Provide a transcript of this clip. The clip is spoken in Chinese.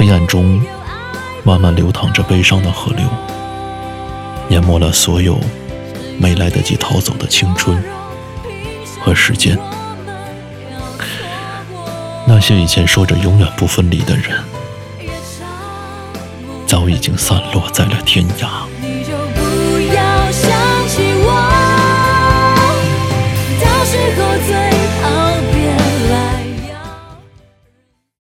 黑暗中慢慢流淌着悲伤的河流，淹没了所有没来得及逃走的青春和时间。那些以前说着永远不分离的人，早已经散落在了天涯。